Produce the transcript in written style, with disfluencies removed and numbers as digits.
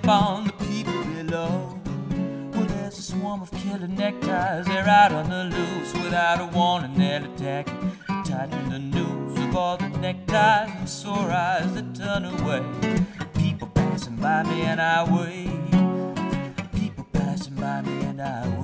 on the people below. Well, there's a swarm of killer neckties. They're out on the loose without a warning. They'll attack you, tighten the noose of all the neckties and sore eyes that turn away. People passing by me and I wait. People passing by me and I wait.